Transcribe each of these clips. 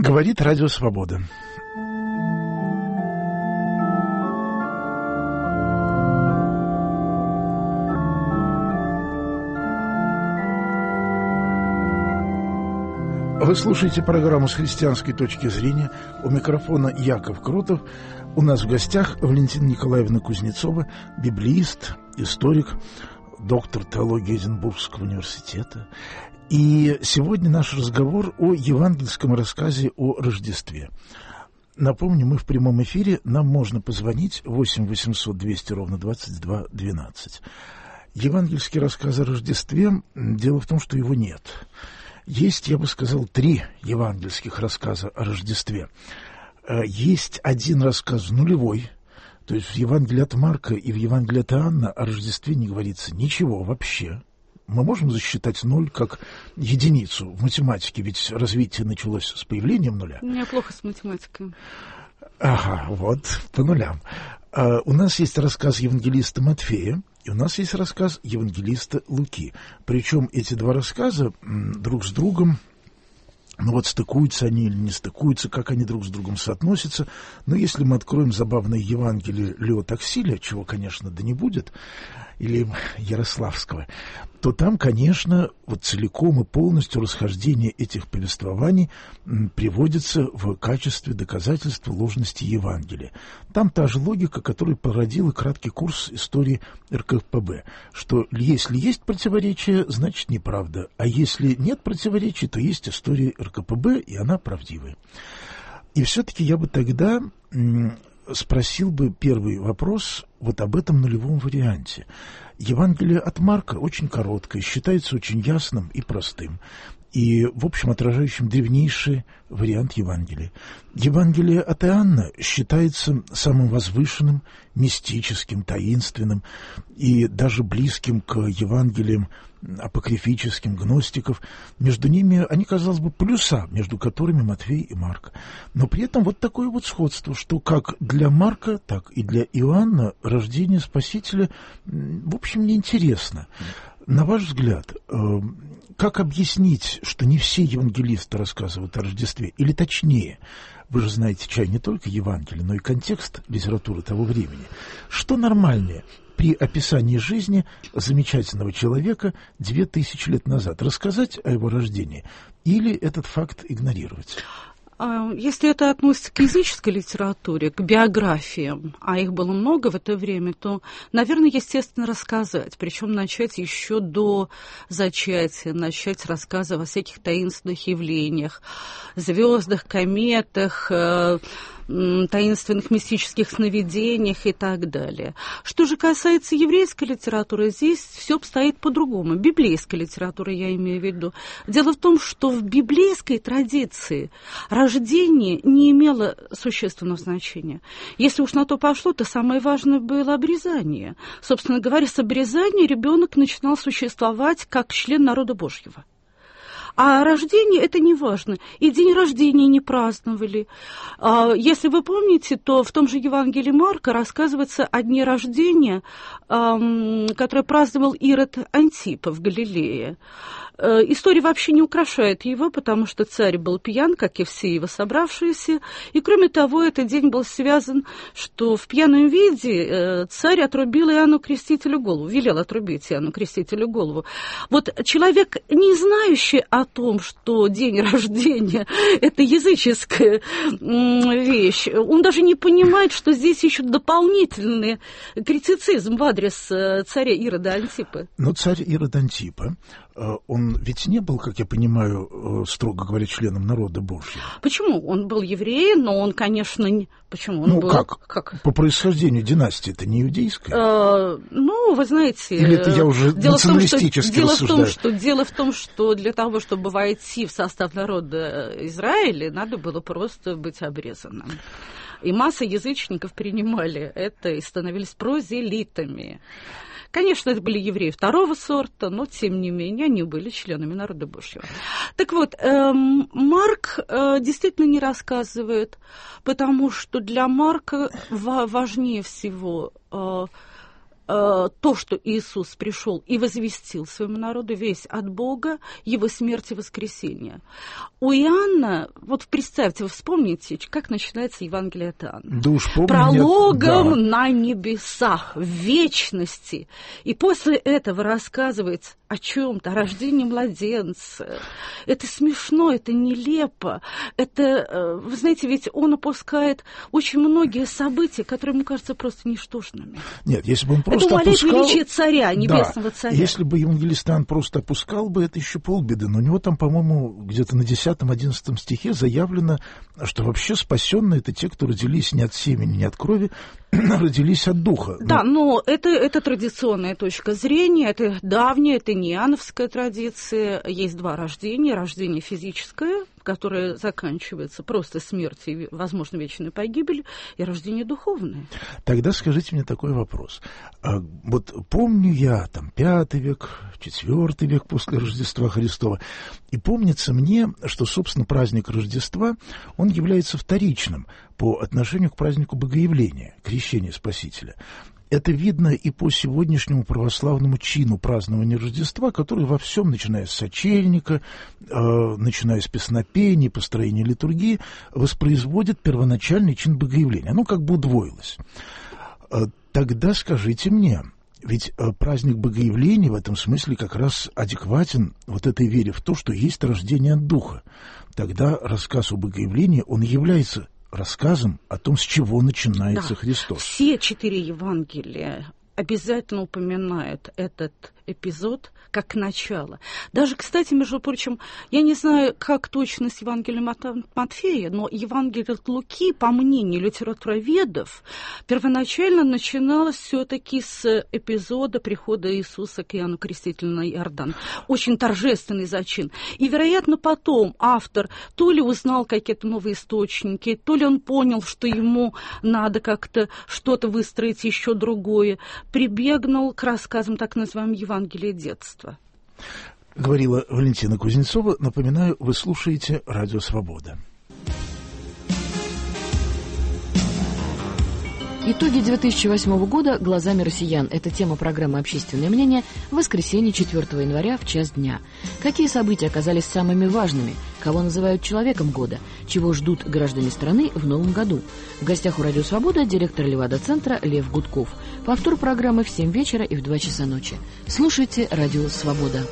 Говорит Радио Свобода. Вы слушаете программу «С христианской точки зрения». У микрофона Яков Крутов. У нас в гостях Валентина Николаевна Кузнецова, библеист, историк, доктор теологии Эдинбургского университета. И сегодня наш разговор о евангельском рассказе о Рождестве. Напомню, мы в прямом эфире, нам можно позвонить 8 800 200 ровно 22 12. Евангельский рассказ о Рождестве, дело в том, что его нет. Есть, я бы сказал, 3 евангельских рассказа о Рождестве. Есть один рассказ нулевой, то есть в Евангелии от Марка и в Евангелии от Иоанна о Рождестве не говорится ничего вообще. Мы можем засчитать 0 как единицу в математике, ведь развитие началось с появлением нуля. У меня плохо с математикой. Ага, вот, по нулям. У нас есть рассказ евангелиста Матфея, и у нас есть рассказ евангелиста Луки. Причем эти 2 рассказа друг с другом, ну вот стыкуются они или не стыкуются, как они друг с другом соотносятся. Но если мы откроем забавное Евангелие Лео Таксиля, чего, конечно, да не будет, или Ярославского, то там, конечно, вот целиком и полностью расхождение этих повествований приводится в качестве доказательства ложности Евангелия. Там та же логика, которая породила краткий курс истории РКПБ, что если есть противоречие, значит неправда, а если нет противоречий, то есть история РКПБ, и она правдивая. И все-таки я бы тогда спросил бы первый вопрос вот об этом нулевом варианте. Евангелие от Марка очень короткое, считается очень ясным и простым, и, в общем, отражающим древнейший вариант Евангелия. Евангелие от Иоанна считается самым возвышенным, мистическим, таинственным и даже близким к Евангелиям апокрифическим, гностиков. Между ними, они, казалось бы, полюса, между которыми Матфей и Марк. Но при этом вот такое вот сходство, что как для Марка, так и для Иоанна рождение Спасителя, в общем, неинтересно. На ваш взгляд, как объяснить, что не все евангелисты рассказывают о Рождестве? Или точнее, вы же знаете, чай не только Евангелие, но и контекст литературы того времени. Что нормальнее при описании жизни замечательного человека 2000 лет назад? Рассказать о его рождении или этот факт игнорировать? Если это относится к языческой литературе, к биографиям, а их было много в это время, то, наверное, естественно, рассказать. Причем начать еще до зачатия, начать рассказы о всяких таинственных явлениях, звездах, кометах, таинственных мистических сновидениях и так далее. Что же касается еврейской литературы, здесь все обстоит по-другому. Библейской литературы я имею в виду. Дело в том, что в библейской традиции рождение не имело существенного значения. Если уж на то пошло, то самое важное было обрезание. Собственно говоря, с обрезания ребенок начинал существовать как член народа Божьего. А рождение – это не важно. И день рождения не праздновали. Если вы помните, то в том же Евангелии Марка рассказывается о дне рождения, которое праздновал Ирод Антипа в Галилее. История вообще не украшает его, потому что царь был пьян, как и все его собравшиеся. И, кроме того, этот день был связан, что в пьяном виде царь отрубил Иоанну Крестителю голову, велел отрубить Иоанну Крестителю голову. Вот человек, не знающий о том, что день рождения – это языческая вещь, он даже не понимает, что здесь еще дополнительный критицизм в адрес царя Ирода Антипа. Но царь Ирод Антипа, он ведь не был, как я понимаю, строго говоря, членом народа Божьего. Почему? Он был евреем, но он, конечно, не... Почему? Он был... как? По происхождению династии это не иудейская? Вы знаете... Или это я уже националистически рассуждаю? Дело в том, что для того, чтобы войти в состав народа Израиля, надо было просто быть обрезанным. И масса язычников принимали это и становились прозелитами. Конечно, это были евреи второго сорта, но, тем не менее, они были членами народа Божьего. Так вот, Марк действительно не рассказывает, потому что для Марка важнее всего то, что Иисус пришел и возвестил своему народу весть от Бога, его смерть и воскресение. У Иоанна, вот представьте, вы вспомните, как начинается Евангелие от Иоанна. Да уж помню, прологом на небесах, в вечности. И после этого рассказывается о чем-то, о рождении младенца. Это смешно, это нелепо. Это, вы знаете, ведь он опускает очень многие события, которые ему кажутся просто ничтожными. Нет, если бы он просто это умаляет опускал... величие царя, небесного царя. Если бы евангелист Иоанн просто опускал бы, это еще полбеды. Но у него там, по-моему, где-то на 10-11 стихе заявлено, что вообще спасенные — это те, кто родились не от семени, не от крови, родились от духа. Да, но это традиционная точка зрения, это давняя, это не иоанновская традиция. Есть два рождения. Рождение физическое, которое заканчивается просто смертью и, возможно, вечной погибелью, и рождение духовное. Тогда скажите мне такой вопрос. Вот помню я, там, 5 век, 4 век после Рождества Христова, и помнится мне, что, собственно, праздник Рождества, он является вторичным по отношению к празднику Богоявления, крещения Спасителя. Это видно и по сегодняшнему православному чину празднования Рождества, который во всем, начиная с сочельника, начиная с песнопений, построения литургии, воспроизводит первоначальный чин Богоявления. Оно как бы удвоилось. Тогда скажите мне, ведь праздник Богоявления в этом смысле как раз адекватен вот этой вере в то, что есть рождение от Духа. Тогда рассказ о Богоявлении, он является рассказом о том, с чего начинается Христос. Все 4 Евангелия обязательно упоминают этот эпизод как начало. Даже, кстати, между прочим, я не знаю, как точно с Евангелием от Матфея, но Евангелие от Луки, по мнению литературоведов, первоначально начиналось все-таки с эпизода прихода Иисуса к Иоанну Крестителю на Иордан. Очень торжественный зачин. И, вероятно, потом автор то ли узнал какие-то новые источники, то ли он понял, что ему надо как-то что-то выстроить еще другое, прибегнул к рассказам так называемого Евангелия детства. Говорила Валентина Кузнецова. Напоминаю, вы слушаете Радио Свобода. Итоги 2008 года глазами россиян. Это тема программы «Общественное мнение» в воскресенье 4 января в час дня. Какие события оказались самыми важными? Кого называют человеком года? Чего ждут граждане страны в новом году? В гостях у «Радио Свобода» директор Левада-центра Лев Гудков. Повтор программы в 7 вечера и в 2 часа ночи. Слушайте «Радио Свобода».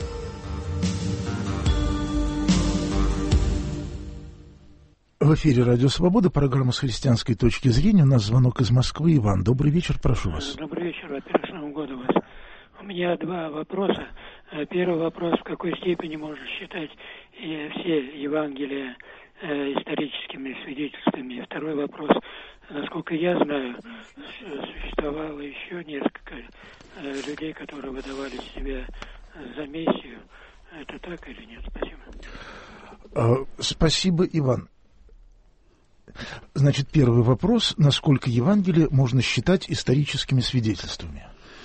В эфире «Радио Свобода», программа «С христианской точки зрения». У нас звонок из Москвы. Иван, добрый вечер, прошу вас. Добрый вечер, во-первых, с Новым годом вас. У меня 2 вопроса. Первый вопрос, в какой степени можно считать все Евангелия историческими свидетельствами. Второй вопрос, насколько я знаю, существовало еще несколько людей, которые выдавали себя за Мессию. Это так или нет? Спасибо. Спасибо, Иван. Значит, первый вопрос. Насколько Евангелие можно считать историческими свидетельствами?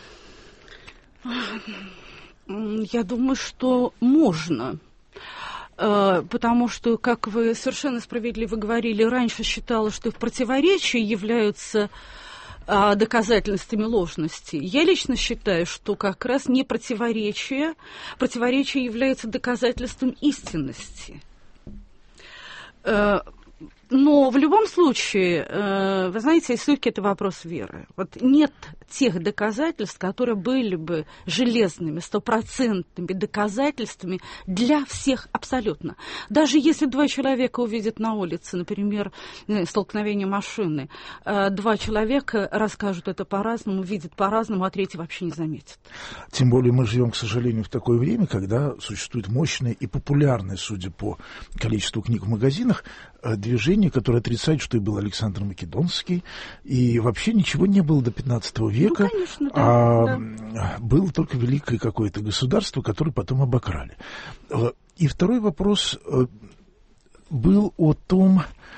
Я думаю, что можно. Потому что, как вы совершенно справедливо говорили, раньше считалось, что в противоречии являются доказательствами ложности. Я лично считаю, что как раз не противоречие является доказательством истинности. Но в любом случае, вы знаете, все-таки это вопрос веры. Вот нет тех доказательств, которые были бы железными, стопроцентными доказательствами для всех абсолютно. Даже если 2 человека увидят на улице, например, столкновение машины, 2 человека расскажут это по-разному, видят по-разному, а 3-й вообще не заметит. Тем более мы живем, к сожалению, в такое время, когда существует мощное и популярное, судя по количеству книг в магазинах, движение, которое отрицает, что и был Александр Македонский, и вообще ничего не было до 15 века, ну, конечно, да, было только великое какое-то государство, которое потом обокрали. И второй вопрос был о том,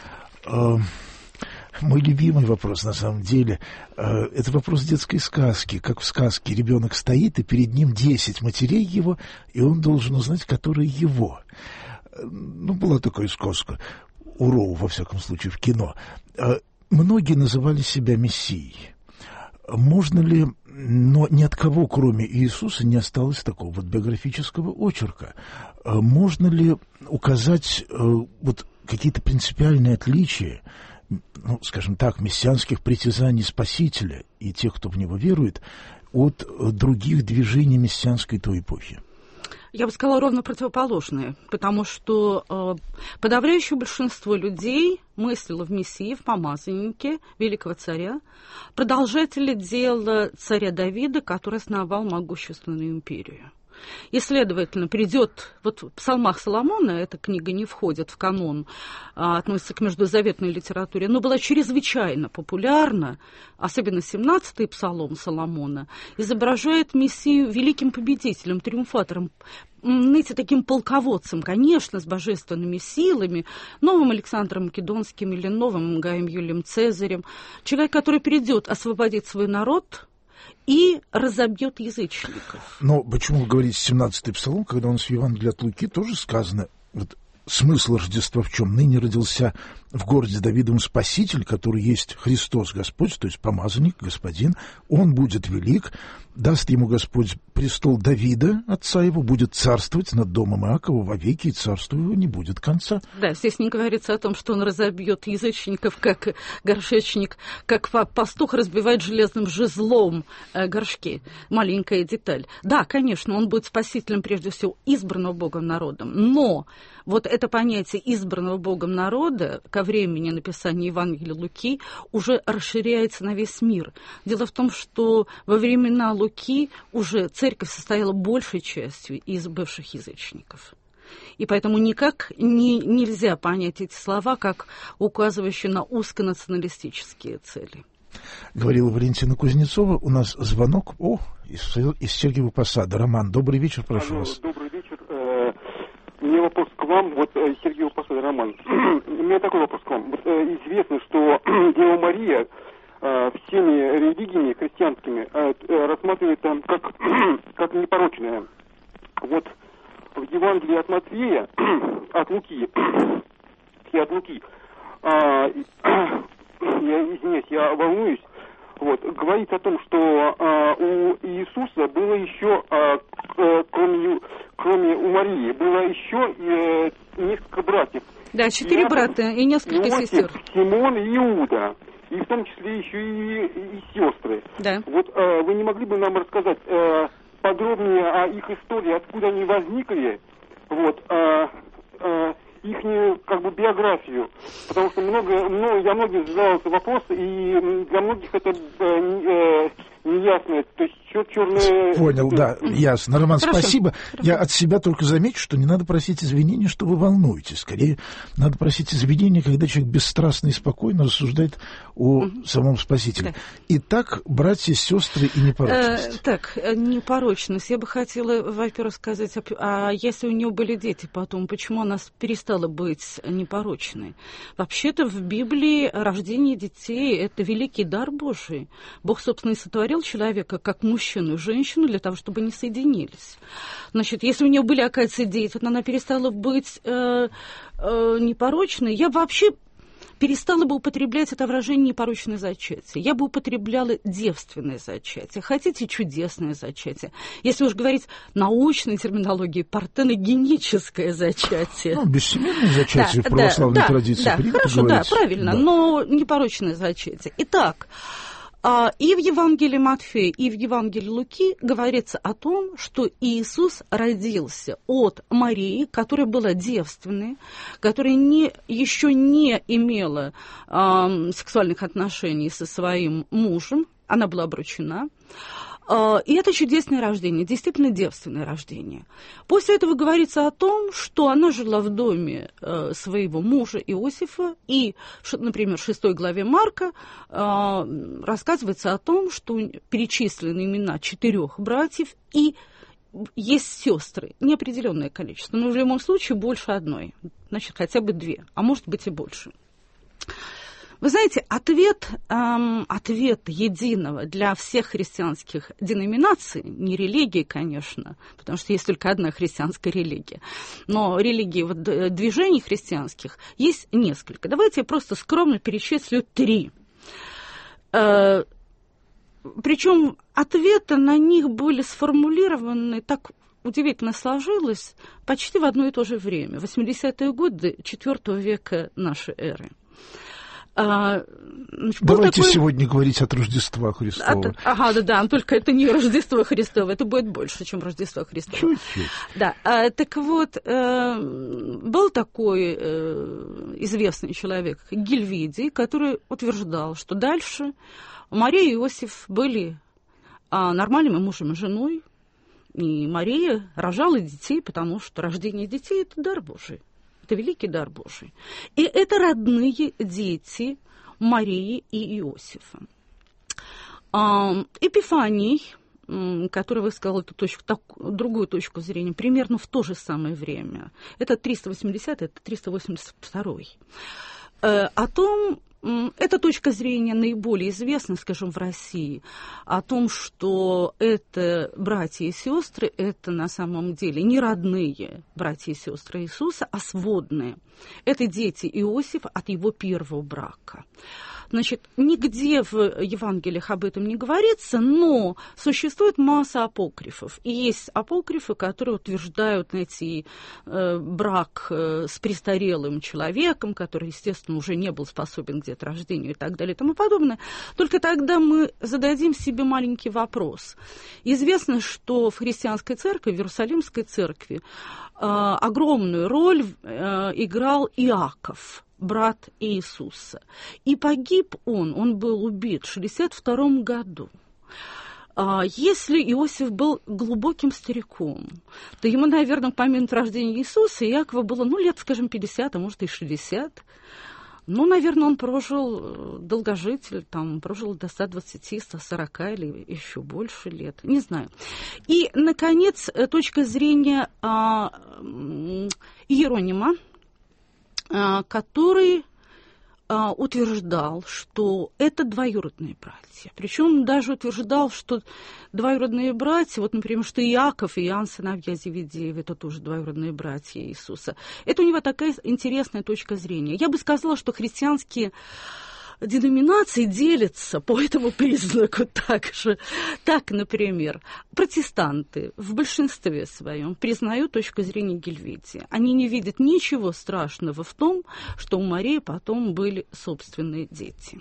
мой любимый вопрос на самом деле, это вопрос детской сказки, как в сказке ребенок стоит, и перед ним 10 матерей его, и он должен узнать, которая его. Ну, была такая сказка у Роу, во всяком случае, в кино. Многие называли себя мессией. Можно ли Но ни от кого, кроме Иисуса, не осталось такого вот биографического очерка. Можно ли указать вот какие-то принципиальные отличия, ну, скажем так, мессианских притязаний Спасителя и тех, кто в него верует, от других движений мессианской той эпохи? Я бы сказала ровно противоположное, потому что подавляющее большинство людей мыслило в Мессии, в помазаннике великого царя, продолжатели дела царя Давида, который основал могущественную империю. И, следовательно, придет, вот в псалмах Соломона, эта книга не входит в канон, относится к междузаветной литературе, но была чрезвычайно популярна, особенно 17-й псалом Соломона, изображает Мессию великим победителем, триумфатором, знаете, таким полководцем, конечно, с божественными силами, новым Александром Македонским или новым Гаем Юлием Цезарем, человек, который придет освободить свой народ и разобьет язычников. Но почему вы говорите 17-й псалом, когда у нас в Евангелии от Луки тоже сказано, вот смысл Рождества в чем? Ныне родился в городе Давидовом Спаситель, который есть Христос Господь, то есть помазанник, господин. Он будет велик, даст ему Господь престол Давида, отца его, будет царствовать над домом Иакова вовеки, и царству его не будет конца. Да, здесь не говорится о том, что он разобьет язычников, как горшечник, как пастух разбивает железным жезлом горшки. Маленькая деталь. Да, конечно, он будет спасителем, прежде всего, избранного Богом народом. Но вот это понятие избранного Богом народа ко времени написания Евангелия Луки уже расширяется на весь мир. Дело в том, что во времена Луки уже церковь состояла большей частью из бывших язычников. И поэтому никак нельзя понять эти слова как указывающие на узконационалистические цели. Говорила Валентина Кузнецова. У нас звонок из Сергиева Посада. Роман, добрый вечер, прошу вас. Добрый вечер. У меня вопрос к вам. Вот Сергеева Посада, Роман. У меня такой вопрос к вам. Вот, известно, что Дева Мария всеми религиями христианскими рассматривается как непорочная. Вот в Евангелии от Матфея, от Луки, я извиняюсь, я волнуюсь, вот, говорится о том, что у Иисуса было еще, кроме у Марии, было еще несколько братьев. Да, 4 брата и несколько сестер. Симон и Иуда. И в том числе еще и сестры. Да. Вот вы не могли бы нам рассказать подробнее о их истории, откуда они возникли, вот, ихнюю как бы биографию, потому что я многим задавал этот вопрос, и для многих это неясно, то есть черное... Понял, да, ясно. Роман, Хорошо. спасибо. Хорошо. Я от себя только замечу, что не надо просить извинения, что вы волнуетесь. Скорее, надо просить извинения, когда человек бесстрастно и спокойно рассуждает о самом Спасителе. Да. Итак, братья, сестры и непорочность. Так, непорочность. Я бы хотела, во-первых, сказать, а если у нее были дети потом, почему она перестала быть непорочной? Вообще-то в Библии рождение детей – это великий дар Божий. Бог, собственно, и сотворил человека как мужчину и женщину для того, чтобы они соединились. Значит, если у нее были, оказывается, дети, она перестала быть непорочной, я вообще перестала бы употреблять это выражение «непорочное зачатие». Я бы употребляла девственное зачатие. Хотите, чудесное зачатие. Если уж говорить научной терминологией, партеногеническое зачатие. Ну, бессемейное зачатие в православной традиции. Да, хорошо, говорить. Да, правильно, да. Но непорочное зачатие. Итак, и в Евангелии Матфея, и в Евангелии Луки говорится о том, что Иисус родился от Марии, которая была девственной, которая еще не имела сексуальных отношений со своим мужем, она была обручена. И это чудесное рождение, действительно девственное рождение. После этого говорится о том, что она жила в доме своего мужа Иосифа, и, например, в 6 главе Марка рассказывается о том, что перечислены имена 4 братьев, и есть сестры, неопределенное количество, но в любом случае больше одной, значит, хотя бы 2, а может быть и больше. Вы знаете, ответ единого для всех христианских деноминаций, не религии, конечно, потому что есть только одна христианская религия, но религии, движений христианских есть несколько. Давайте я просто скромно перечислю 3. Причем ответы на них были сформулированы, так удивительно сложилось, почти в одно и то же время, 80-е годы IV века нашей эры. Давайте сегодня говорить от Рождества Христова. Да, только это не Рождество Христово, это будет больше, чем Рождество Христово. Чуть-чуть. Да, так вот, был такой известный человек Гильвидий, который утверждал, что дальше Мария и Иосиф были нормальными мужем и женой, и Мария рожала детей, потому что рождение детей – это дар Божий. Это великий дар Божий. И это родные дети Марии и Иосифа. Эпифаний, который высказал эту другую точку зрения, примерно в то же самое время, это 380, это 382. О том, эта точка зрения наиболее известна, скажем, в России, о том, что это братья и сестры, это на самом деле не родные братья и сестры Иисуса, а сводные. Это дети Иосифа от его первого брака. Значит, нигде в Евангелиях об этом не говорится, но существует масса апокрифов. И есть апокрифы, которые утверждают найти брак с престарелым человеком, который, естественно, уже не был способен к деторождению и так далее и тому подобное. Только тогда мы зададим себе маленький вопрос. Известно, что в христианской церкви, в Иерусалимской церкви, огромную роль играл Иаков, брат Иисуса. И погиб он был убит в 62 году. Если Иосиф был глубоким стариком, то ему, наверное, к моменту рождения Иисуса Иакова было, лет, скажем, 50, а может и 60. Наверное, он прожил, долгожитель, прожил до 120, 140 или еще больше лет, не знаю. И, наконец, точка зрения Иеронима, который утверждал, что это двоюродные братья. Причем даже утверждал, что двоюродные братья, например, что Иаков и Иоанн, сыновья Зеведеева, это тоже двоюродные братья Иисуса. Это у него такая интересная точка зрения. Я бы сказала, что христианские деноминации делятся по этому признаку также. Так, например, протестанты в большинстве своем признают точку зрения Гильвидия. Они не видят ничего страшного в том, что у Марии потом были собственные дети.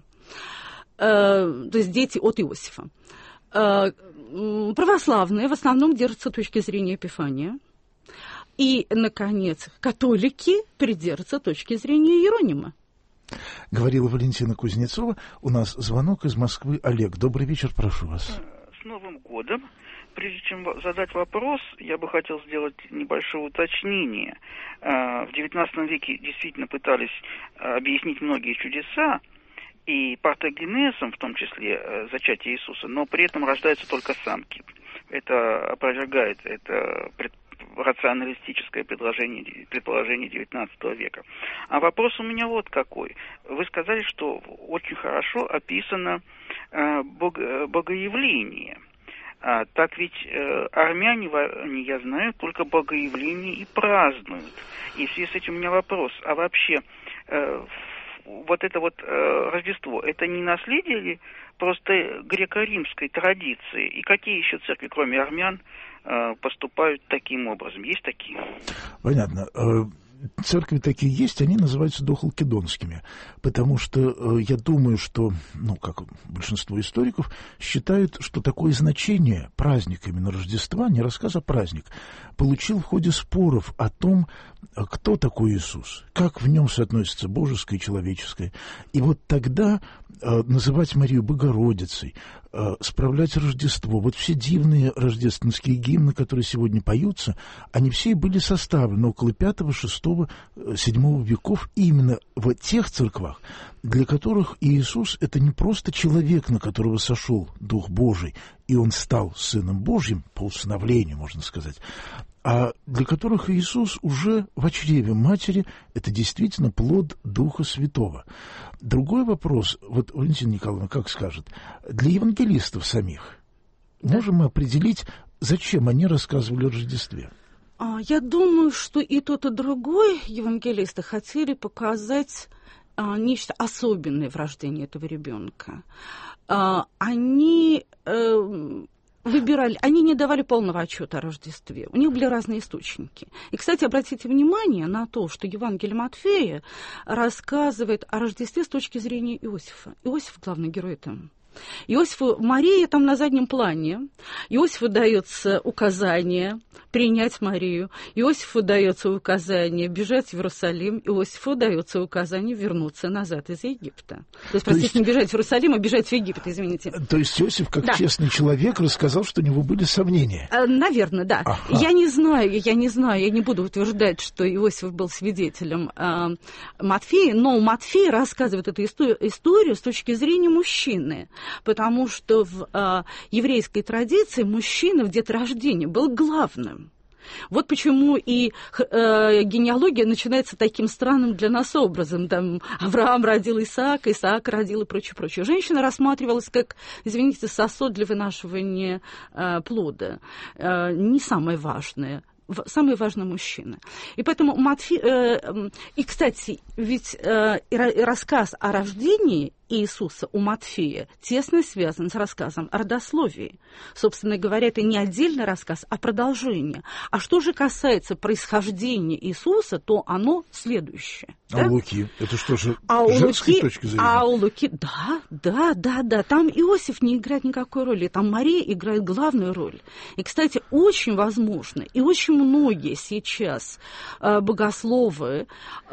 То есть дети от Иосифа. Православные в основном держатся точки зрения Эпифания. И, наконец, католики придерживаются точки зрения Иеронима. Говорила Валентина Кузнецова. У нас звонок из Москвы. Олег, добрый вечер, прошу вас. С Новым годом. Прежде чем задать вопрос, я бы хотел сделать небольшое уточнение. В XIX веке действительно пытались объяснить многие чудеса, и партогенезом, в том числе зачатие Иисуса, но при этом рождаются только самки. Это опровергает это рационалистическое предположение XIX века. А вопрос у меня вот какой. Вы сказали, что очень хорошо описано богоявление. Так ведь армяне, я знаю, только богоявление и празднуют. И в связи с этим у меня вопрос. А вообще вот это Рождество, это не наследие ли просто греко-римской традиции? И какие еще церкви, кроме армян, поступают таким образом? Есть такие? Понятно. Церкви такие есть, они называются дохалкидонскими, потому что я думаю, что, как большинство историков, считают, что такое значение праздника именно Рождества, не рассказ, а праздник, получил в ходе споров о том, кто такой Иисус, как в нем соотносится божеское и человеческое. И вот тогда называть Марию Богородицей, справлять Рождество, все дивные рождественские гимны, которые сегодня поются, они все были составлены около 5, 6, 7 веков именно в тех церквах, для которых Иисус — это не просто человек, на которого сошел Дух Божий, и он стал Сыном Божьим, по усыновлению, можно сказать, а для которых Иисус уже в чреве матери — это действительно плод Духа Святого. Другой вопрос, Валентина Николаевна как скажет, для евангелистов самих можем мы определить, зачем они рассказывали о Рождестве? Я думаю, что и тот, и другой евангелисты хотели показать нечто особенное в рождении этого ребенка. Они выбирали, они не давали полного отчета о Рождестве. У них были разные источники. И, кстати, обратите внимание на то, что Евангелие Матфея рассказывает о Рождестве с точки зрения Иосифа. Иосиф главный герой там. Иосифу, Мария там на заднем плане. Иосифу дается указание принять Марию. Иосифу дается указание бежать в Иерусалим. Иосифу дается указание вернуться назад из Египта. То есть, простите, не бежать в Иерусалим, а бежать в Египет, извините. То есть Иосиф, как честный человек, рассказал, что у него были сомнения. Наверное, да. Ага. Я не знаю, я не буду утверждать, что Иосиф был свидетелем Матфея, но Матфей рассказывает эту историю с точки зрения мужчины. Потому что в еврейской традиции мужчина в деторождении был главным. Вот почему и генеалогия начинается таким странным для нас образом. Там Авраам родил Исаака, Исаак родил и прочее. Женщина рассматривалась как, извините, сосуд для вынашивания плода. Не самое важное. Самый важный мужчина. И поэтому Матфей... И, кстати, ведь рассказ о рождении Иисуса у Матфея тесно связан с рассказом о родословии. Собственно говоря, это не отдельный рассказ, а продолжение. А что же касается происхождения Иисуса, то оно следующее. А у Луки? Это что же, женской точки зрения? А у Луки, да. Там Иосиф не играет никакой роли, там Мария играет главную роль. И, кстати, очень возможно, и очень многие сейчас богословы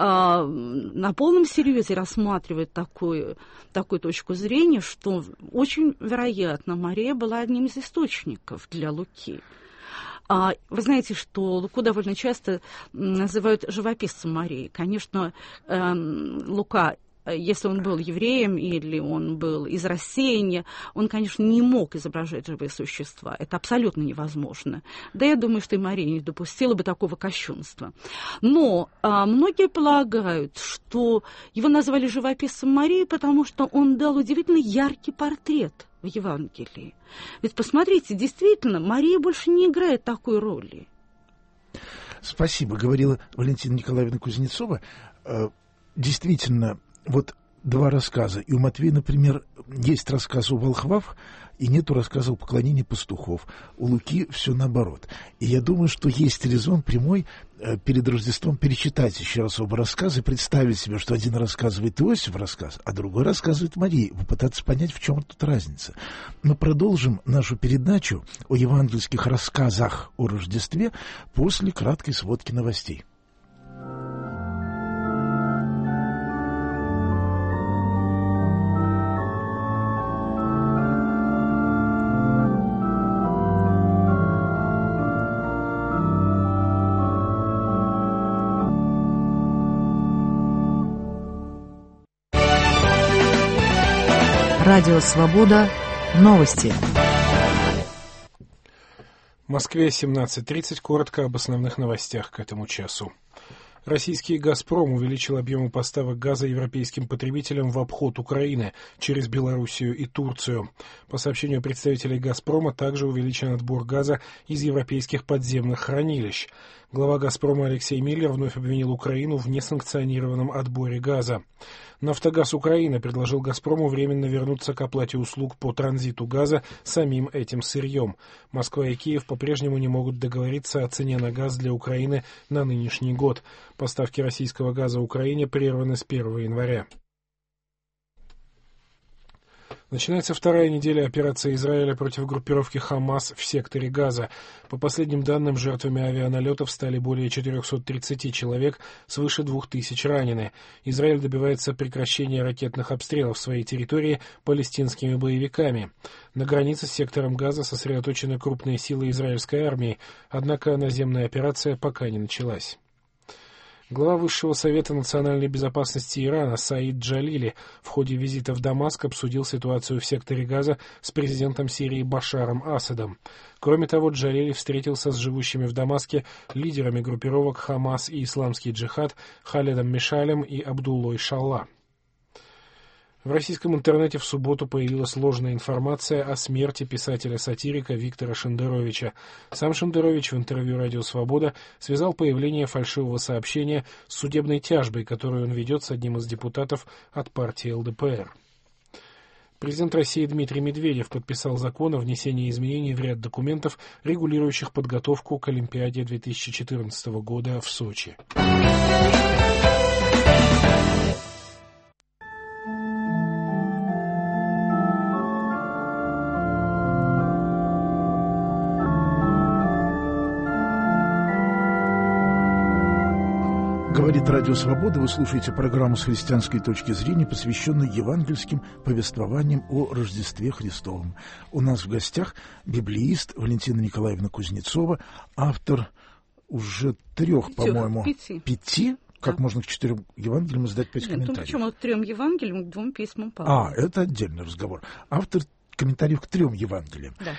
на полном серьезе рассматривают такую точку зрения, что очень вероятно Мария была одним из источников для Луки. Вы знаете, что Луку довольно часто называют живописцем Марии. Конечно, Лука, если он был евреем или он был из рассеяния, он, конечно, не мог изображать живые существа. Это абсолютно невозможно. Да, я думаю, что и Мария не допустила бы такого кощунства. Но многие полагают, что его назвали живописцем Марии, потому что он дал удивительно яркий портрет в Евангелии. Ведь посмотрите, действительно, Мария больше не играет такой роли. Спасибо, говорила Валентина Николаевна Кузнецова. Действительно, вот два рассказа. И у Матвея, например, есть рассказ о волхвах, и нету рассказа о поклонении пастухов. У Луки все наоборот. И я думаю, что есть резон прямой перед Рождеством перечитать еще раз оба рассказа и представить себе, что один рассказывает Иосиф рассказ, а другой рассказывает Мария. Попытаться понять, в чем тут разница. Мы продолжим нашу передачу о евангельских рассказах о Рождестве после краткой сводки новостей. Радио «Свобода». Новости. В Москве 17:30. Коротко об основных новостях к этому часу. Российский «Газпром» увеличил объемы поставок газа европейским потребителям в обход Украины через Белоруссию и Турцию. По сообщению представителей «Газпрома», также увеличен отбор газа из европейских подземных хранилищ. Глава «Газпрома» Алексей Миллер вновь обвинил Украину в несанкционированном отборе газа. «Нафтогаз Украины» предложил «Газпрому» временно вернуться к оплате услуг по транзиту газа самим этим сырьем. Москва и Киев по-прежнему не могут договориться о цене на газ для Украины на нынешний год. Поставки российского газа Украине прерваны с 1 января. Начинается вторая неделя операции Израиля против группировки «Хамас» в секторе Газа. По последним данным, жертвами авианалетов стали более 430 человек, свыше 2000 ранены. Израиль добивается прекращения ракетных обстрелов своей территории палестинскими боевиками. На границе с сектором Газа сосредоточены крупные силы израильской армии, однако наземная операция пока не началась. Глава Высшего совета национальной безопасности Ирана Саид Джалили в ходе визита в Дамаск обсудил ситуацию в секторе Газа с президентом Сирии Башаром Асадом. Кроме того, Джалили встретился с живущими в Дамаске лидерами группировок «Хамас» и «Исламский джихад» Халедом Мишалем и Абдуллой Шалла. В российском интернете в субботу появилась ложная информация о смерти писателя-сатирика Виктора Шендеровича. Сам Шендерович в интервью «Радио Свобода» связал появление фальшивого сообщения с судебной тяжбой, которую он ведет с одним из депутатов от партии ЛДПР. Президент России Дмитрий Медведев подписал закон о внесении изменений в ряд документов, регулирующих подготовку к Олимпиаде 2014 года в Сочи. Говорит Радио Свобода, вы слушаете программу с христианской точки зрения, посвященную евангельским повествованиям о Рождестве Христовом. У нас в гостях библеист Валентина Николаевна Кузнецова, автор уже 3, по-моему, 5. Как можно к 4 Евангелиям издать 5 комментариев? Причем от 3 Евангелиям к 2 письмам Павла. Это отдельный разговор. Автор комментариев к 3 Евангелиям. Да.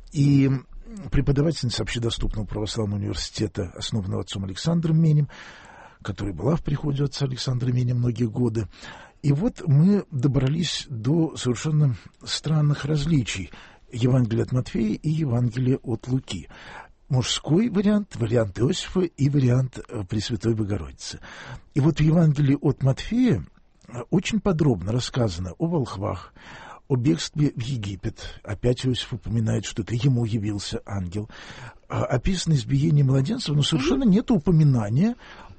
И преподавательница общедоступного православного университета, основанного отцом Александром Менем, которая была в приходе отца Александра Меня многие годы. И вот мы добрались до совершенно странных различий Евангелия от Матфея и Евангелия от Луки. Мужской вариант, вариант Иосифа и вариант Пресвятой Богородицы. И вот в Евангелии от Матфея очень подробно рассказано о волхвах, о бегстве в Египет. Опять Иосиф упоминает, что это ему явился ангел. Описано избиение младенцев, но совершенно нет упоминания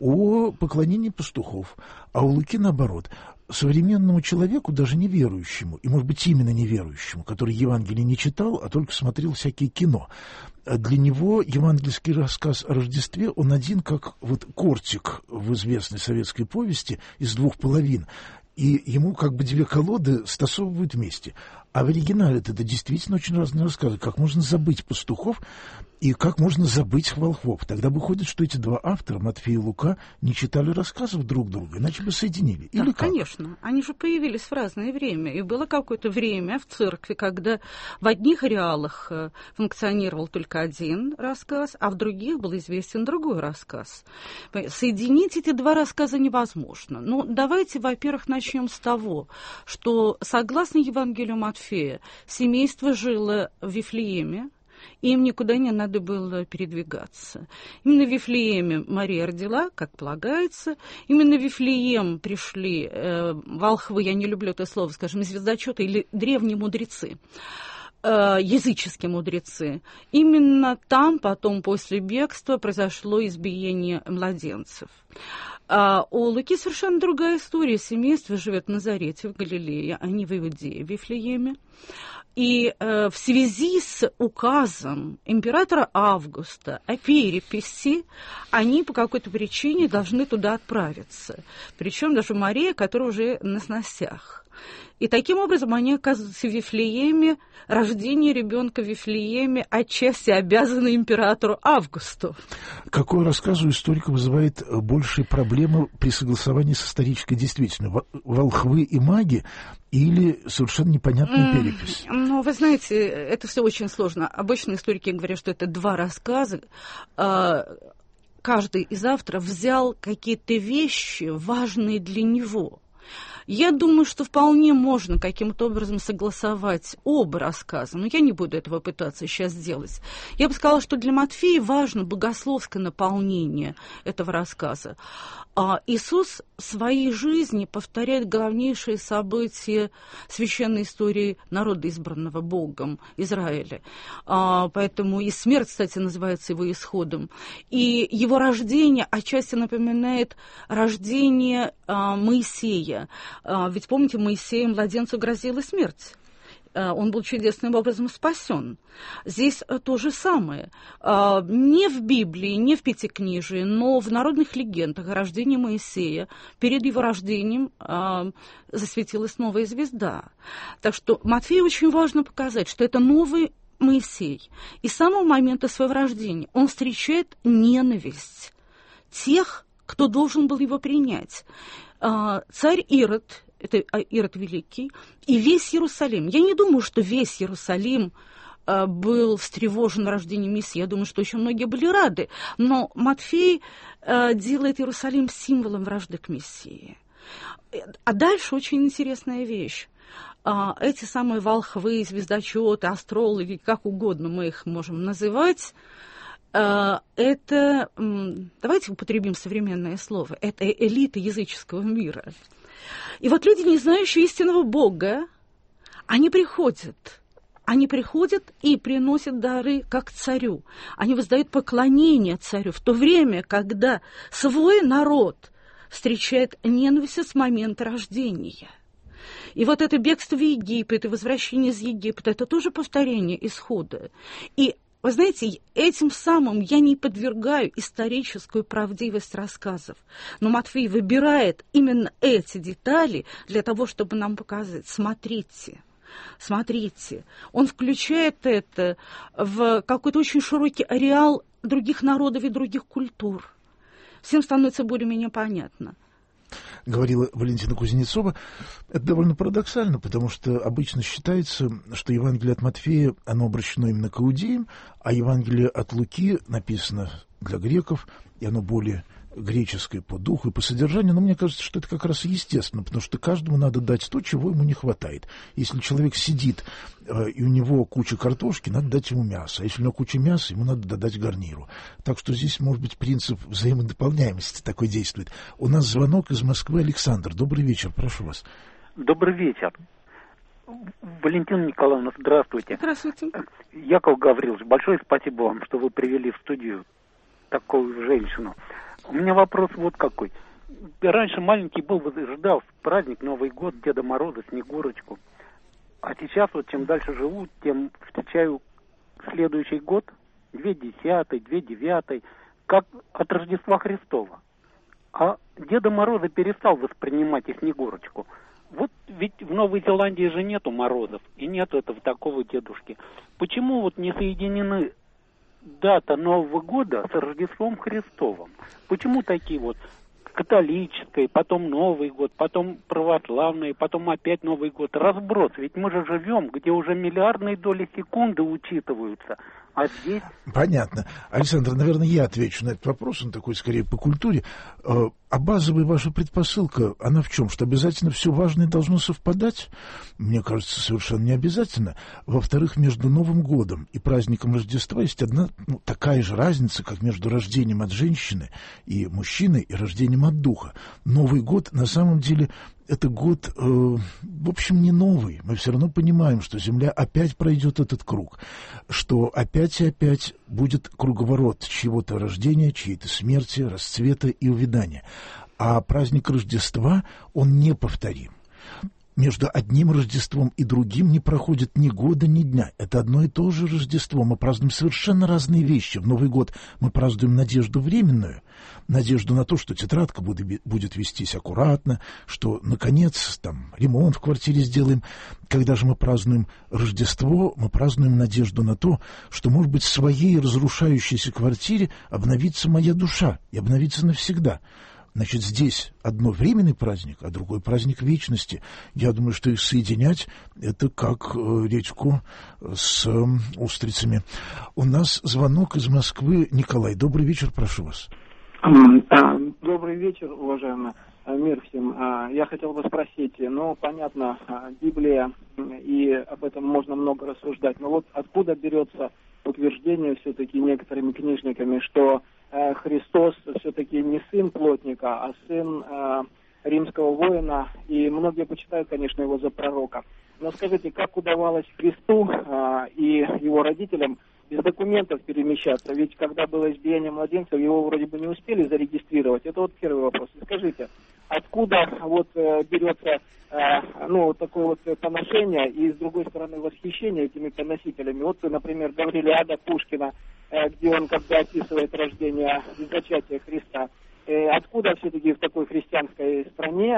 о поклонении пастухов. А у Луки наоборот. Современному человеку, даже неверующему, и, может быть, именно неверующему, который Евангелие не читал, а только смотрел всякие кино, для него евангельский рассказ о Рождестве, он один, как вот кортик в известной советской повести из 2 половин. И ему как бы 2 колоды стасовывают вместе. А в оригинале это действительно очень разные рассказы. Как можно забыть пастухов и как можно забыть волхвов. Тогда выходит, что эти 2 автора, Матфей и Лука, не читали рассказов друг друга, иначе бы соединили. Или как? Конечно. Они же появились в разное время. И было какое-то время в церкви, когда в одних ареалах функционировал только один рассказ, а в других был известен другой рассказ. Соединить эти 2 рассказа невозможно. Ну, давайте, во-первых, начнем с того, что, согласно Евангелию Матфея, семейство жило в Вифлееме, и им никуда не надо было передвигаться. Именно в Вифлееме Мария родила, как полагается. Именно в Вифлеем пришли волхвы, я не люблю это слово, скажем, звездочеты или древние мудрецы, языческие мудрецы. Именно там потом, после бегства, произошло избиение младенцев. У Луки совершенно другая история. Семейство живет в Назарете, в Галилее, а не в Иудее, в Вифлееме. И в связи с указом императора Августа о переписи они по какой-то причине должны туда отправиться. Причем даже Мария, которая уже на сносях. И таким образом они оказываются в Вифлееме. Рождение ребенка в Вифлееме отчасти обязано императору Августу. Какой рассказ у историка вызывает большие проблемы при согласовании с исторической действительностью? Волхвы и маги или совершенно непонятная перепись? Ну, вы знаете, это все очень сложно. Обычно историки говорят, что это 2 рассказа. Каждый из авторов взял какие-то вещи, важные для него. Я думаю, что вполне можно каким-то образом согласовать оба рассказа, но я не буду этого пытаться сейчас сделать. Я бы сказала, что для Матфея важно богословское наполнение этого рассказа. Иисус в своей жизни повторяет главнейшие события священной истории народа, избранного Богом, Израиля. Поэтому и смерть, кстати, называется его исходом. И его рождение отчасти напоминает рождение Моисея. Ведь, помните, Моисею, младенцу, грозила смерть. Он был чудесным образом спасен. Здесь то же самое. Не в Библии, не в Пятикнижии, но в народных легендах о рождении Моисея, перед его рождением засветилась новая звезда. Так что Матфею очень важно показать, что это новый Моисей. И с самого момента своего рождения он встречает ненависть тех, кто должен был его принять. Царь Ирод, это Ирод Великий, и весь Иерусалим. Я не думаю, что весь Иерусалим был встревожен рождением Мессии. Я думаю, что очень многие были рады. Но Матфей делает Иерусалим символом вражды к Мессии. А дальше очень интересная вещь. Эти самые волхвы, звездочеты, астрологи, как угодно мы их можем называть, это, давайте употребим современное слово, это элита языческого мира. И вот люди, не знающие истинного Бога, они приходят и приносят дары как царю. Они воздают поклонение царю в то время, когда свой народ встречает ненависть с момента рождения. И вот это бегство в Египет и возвращение из Египта, это тоже повторение исхода. И вы знаете, этим самым я не подвергаю историческую правдивость рассказов. Но Матфей выбирает именно эти детали для того, чтобы нам показать, смотрите, он включает это в какой-то очень широкий ареал других народов и других культур. Всем становится более-менее понятно. Говорила Валентина Кузнецова. Это довольно парадоксально, потому что обычно считается, что Евангелие от Матфея, оно обращено именно к иудеям, а Евангелие от Луки написано для греков, и оно более греческое по духу и по содержанию, но мне кажется, что это как раз естественно, потому что каждому надо дать то, чего ему не хватает. Если человек сидит, и у него куча картошки, надо дать ему мясо, а если у него куча мяса, ему надо додать гарниру. Так что здесь, может быть, принцип взаимодополняемости такой действует. У нас звонок из Москвы. Александр, добрый вечер, прошу вас. Добрый вечер. Валентина Николаевна, здравствуйте. Здравствуйте. Яков Гаврилович, большое спасибо вам, что вы привели в студию такую женщину. У меня вопрос вот какой. Раньше маленький был, ждал праздник, Новый год, Деда Мороза, Снегурочку. А сейчас вот чем дальше живу, тем встречаю следующий год, 2010, 2009, как от Рождества Христова. А Деда Мороза перестал воспринимать и Снегурочку. Вот ведь в Новой Зеландии же нету Морозов, и нету этого такого дедушки. Почему вот не соединены дата Нового года с Рождеством Христовым? Почему такие вот католическое, потом Новый год, потом православный, потом опять Новый год? Разброс. Ведь мы же живем, где уже миллиардные доли секунды учитываются. А здесь... Понятно. Александр, наверное, я отвечу на этот вопрос, он такой скорее по культуре. А базовая ваша предпосылка, она в чем? Что обязательно все важное должно совпадать? Мне кажется, совершенно не обязательно. Во-вторых, между Новым годом и праздником Рождества есть одна такая же разница, как между рождением от женщины и мужчины и рождением от духа. Новый год, на самом деле, это год, в общем, не новый. Мы все равно понимаем, что Земля опять пройдет этот круг, что опять и опять будет круговорот чьего-то рождения, чьей-то смерти, расцвета и увядания. А праздник Рождества, он неповторим. Между одним Рождеством и другим не проходит ни года, ни дня. Это одно и то же Рождество. Мы празднуем совершенно разные вещи. В Новый год мы празднуем надежду временную, надежду на то, что тетрадка будет вестись аккуратно, что, наконец, там, ремонт в квартире сделаем. Когда же мы празднуем Рождество, мы празднуем надежду на то, что, может быть, в своей разрушающейся квартире обновится моя душа и обновится навсегда. Значит, здесь одно временный праздник, а другой праздник вечности. Я думаю, что их соединять — это как редьку с устрицами. У нас звонок из Москвы. Николай, добрый вечер, прошу вас. Добрый вечер, уважаемый. Мир всем. Я хотел бы спросить, понятно, Библия, и об этом можно много рассуждать, но вот откуда берется утверждение все-таки некоторыми книжниками, что Христос все-таки не сын плотника, а сын римского воина, и многие почитают, конечно, его за пророка. Но скажите, как удавалось Христу и его родителям без документов перемещаться? Ведь когда было избиение младенцев, его вроде бы не успели зарегистрировать. Это вот первый вопрос. И скажите, откуда вот берется такое вот поношение и, с другой стороны, восхищение этими поносителями? Вот вы, например, говорили Ада Пушкина, где он когда описывает рождение и зачатие Христа. Откуда все-таки в такой христианской стране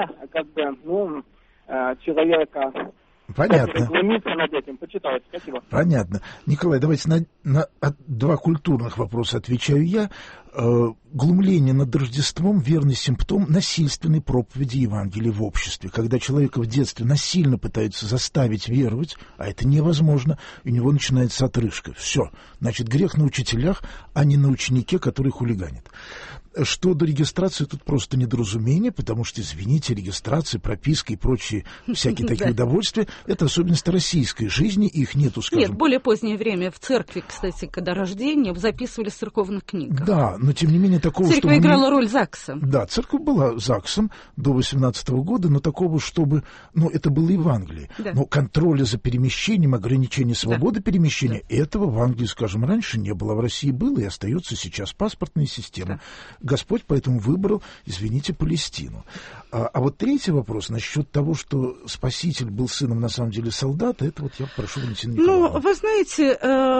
человека... Понятно. Глумиться над этим, почитать. Спасибо. Понятно. Николай, давайте на два культурных вопроса отвечаю я. Глумление над Рождеством — верный симптом насильственной проповеди Евангелия в обществе. Когда человека в детстве насильно пытаются заставить веровать, а это невозможно, у него начинается отрыжка. Все. Значит, грех на учителях, а не на ученике, который хулиганит. Что до регистрации, тут просто недоразумение, потому что, извините, регистрация, прописка и прочие всякие такие удовольствия — это особенности российской жизни, их нету, скажем... Нет, в более позднее время в церкви, кстати, когда рождение, записывали в церковных книгах. Да, но тем не менее такого... Церковь играла роль ЗАГСа. Да, церковь была ЗАГСом до 18 года, но такого, чтобы... Ну, это было и в Англии. Да. Но контроля за перемещением, ограничения свободы перемещения, этого в Англии, скажем, раньше не было. В России было и остается сейчас паспортная система. Да. Господь поэтому выбрал, извините, Палестину. А вот третий вопрос насчет того, что Спаситель был сыном, на самом деле, солдата, это вот я прошу Валентина Николаевна. Ну, вы знаете,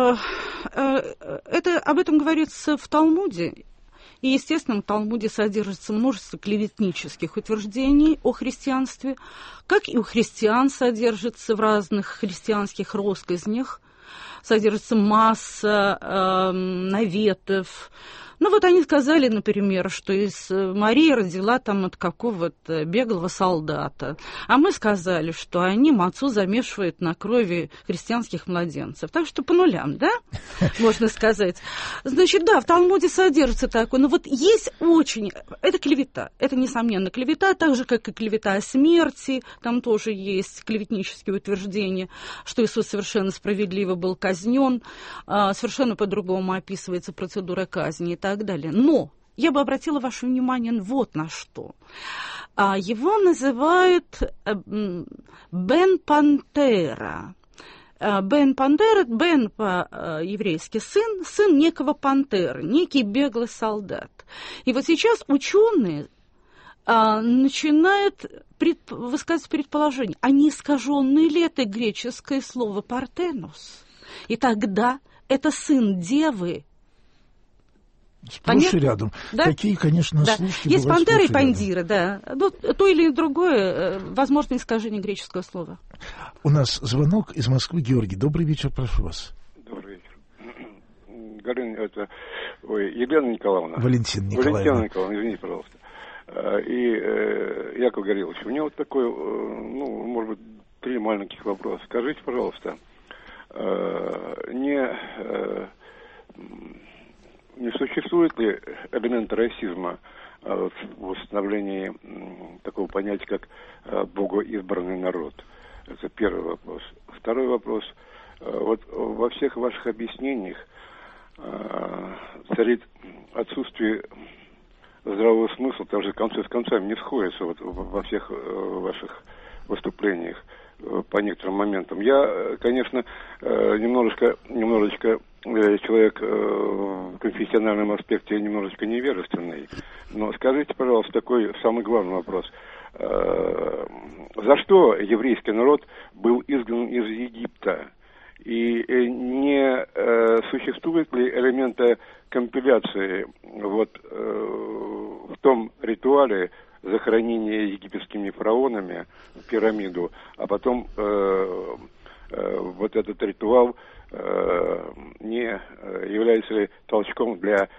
об этом говорится в Талмуде. И, естественно, в Талмуде содержится множество клеветнических утверждений о христианстве, как и у христиан содержится в разных христианских россказнях, содержится масса наветов. Ну, вот они сказали, например, что Мария родила там от какого-то беглого солдата. А мы сказали, что они мацу замешивают на крови христианских младенцев. Так что по нулям, да, можно сказать. Значит, да, в Талмуде содержится такое. Но вот есть очень... Это клевета. Это, несомненно, клевета, так же, как и клевета о смерти. Там тоже есть клеветнические утверждения, что Иисус совершенно справедливо был казнен. Совершенно по-другому описывается процедура казни и так далее. Но я бы обратила ваше внимание вот на что. Его называют Бен Пантера. Бен Пантера, Бен по-еврейски сын некого Пантеры, некий беглый солдат. И вот сейчас ученые начинают высказывать предположение, а не искаженное ли это греческое слово «партенос»? И тогда это сын девы. Сплошь и рядом. Да? Такие, конечно, да. слушки есть бывают пантера и рядом. пандира, да. Ну, то или другое, возможно, искажение греческого слова. У нас звонок из Москвы. Георгий, добрый вечер, прошу вас. Добрый вечер. Елена Николаевна. Валентина Николаевна. Валентина Николаевна, извините, пожалуйста. И Яков Горелович, у меня вот такой, ну, может быть, 3 маленьких вопроса. Скажите, пожалуйста, не существует ли элемента расизма в установлении такого понятия, как богоизбранный народ? Это первый вопрос. Второй вопрос. Вот во всех ваших объяснениях царит отсутствие здравого смысла, потому что концы с концами не сходятся вот во всех ваших выступлениях по некоторым моментам. Я, конечно, немножечко человек в конфессиональном аспекте немножечко невежественный, но скажите, пожалуйста, такой самый главный вопрос. За что еврейский народ был изгнан из Египта? И не существует ли элемента компиляции вот в том ритуале захоронения египетскими фараонами в пирамиду, а потом вот этот ритуал не является ли толчком для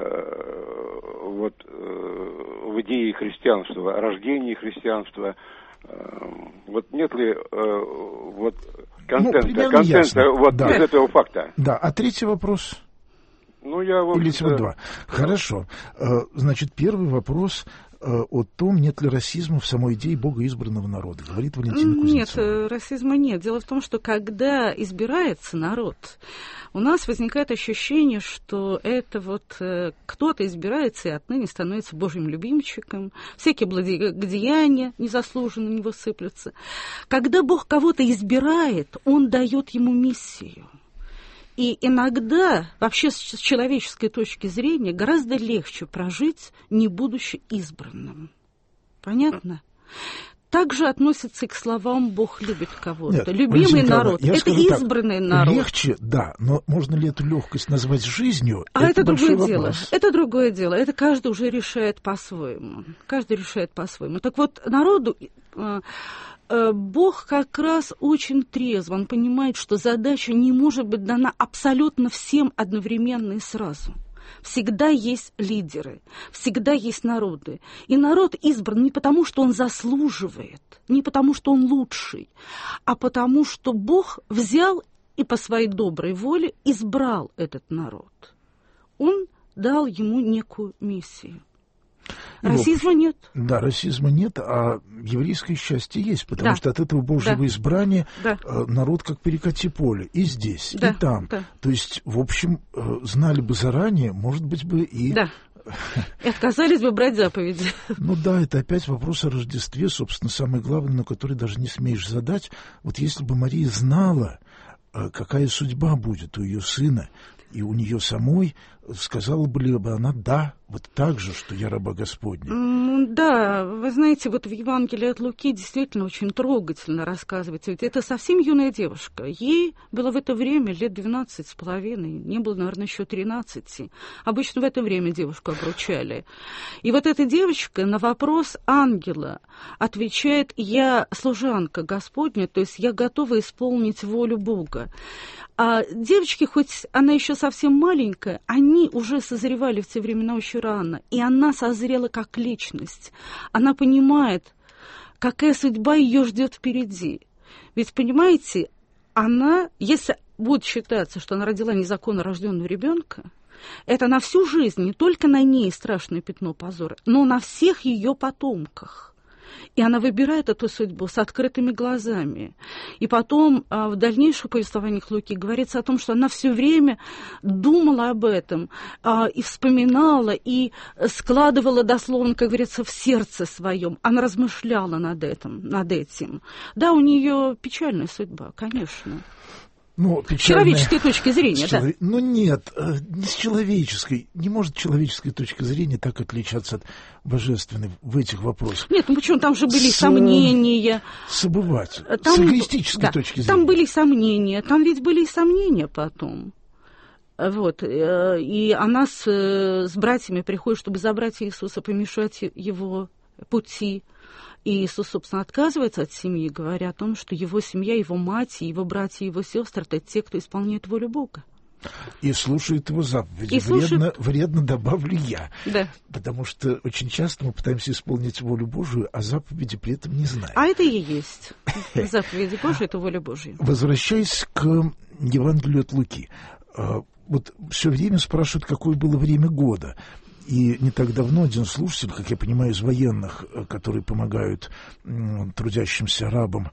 в идее христианства, рождения христианства? Вот нет ли контента из этого факта? Да, а третий вопрос? Ну, я вот... Или всего два. Хорошо. Значит, первый вопрос о том, нет ли расизма в самой идее Бога избранного народа, говорит Валентина Кузнецова. Нет, расизма нет. Дело в том, что когда избирается народ, у нас возникает ощущение, что это вот кто-то избирается и отныне становится Божьим любимчиком, всякие благодеяния незаслуженно на него сыплются. Когда Бог кого-то избирает, Он дает ему миссию. И иногда, вообще с человеческой точки зрения, гораздо легче прожить, не будучи избранным. Понятно? Также относится и к словам «Бог любит кого-то». Нет, любимый народ – это избранный народ. Легче, да, но можно ли эту легкость назвать жизнью? Это другое дело. Это другое дело. Это каждый уже решает по-своему. Каждый решает по-своему. Так вот, народу Бог как раз очень трезв, он понимает, что задача не может быть дана абсолютно всем одновременно и сразу. Всегда есть лидеры, всегда есть народы. И народ избран не потому, что он заслуживает, не потому, что он лучший, а потому, что Бог взял и по своей доброй воле избрал этот народ. Он дал ему некую миссию. Расизма нет. Да, расизма нет, а еврейское счастье есть, потому что от этого Божьего избрания народ как перекати поле. И здесь, и там. Да. То есть, в общем, знали бы заранее, может быть, бы и... Да. И отказались бы брать заповеди. Ну да, это опять вопрос о Рождестве, собственно, самое главное, на который даже не смеешь задать. Вот если бы Мария знала, какая судьба будет у ее сына и у нее самой, сказала бы ли она «да», вот так же, что я раба Господня? Да, вы знаете, вот в Евангелии от Луки действительно очень трогательно рассказывается. Ведь это совсем юная девушка. Ей было в это время лет 12,5, не было, наверное, еще 13. Обычно в это время девушку обручали. И вот эта девочка на вопрос ангела отвечает: «Я служанка Господня, то есть я готова исполнить волю Бога». А девочки, хоть она еще совсем маленькая, они уже созревали в те времена очень рано. И она созрела как личность. Она понимает, какая судьба ее ждет впереди. Ведь, понимаете, она, если будет считаться, что она родила незаконно рожденного ребенка, это на всю жизнь, не только на ней страшное пятно позора, но на всех ее потомках. И она выбирает эту судьбу с открытыми глазами. И потом в дальнейших повествованиях Луки говорится о том, что она все время думала об этом и вспоминала, и складывала дословно, как говорится, в сердце своем. Она размышляла над этим. Да, у нее печальная судьба, конечно. Ну, с человеческой точки зрения, да. Ну, нет, не с человеческой. Не может человеческая точка зрения так отличаться от божественной в этих вопросах. Нет, ну почему? Там же были сомнения. С эгоистической точки зрения. Там были сомнения. Там ведь были и сомнения потом. Вот. И она с братьями приходит, чтобы забрать Иисуса, помешать его пути. И Иисус, собственно, отказывается от семьи, говоря о том, что его семья, его мать, его братья, его сестры — это те, кто исполняет волю Бога. И слушает его заповеди. Вредно добавлю я. Да. Потому что очень часто мы пытаемся исполнить волю Божию, а заповеди при этом не знаем. А это и есть. Заповеди Божии — это воля Божья. Возвращаясь к Евангелию от Луки. Вот все время спрашивают, какое было время года. И не так давно один слушатель, как я понимаю, из военных, которые помогают трудящимся арабам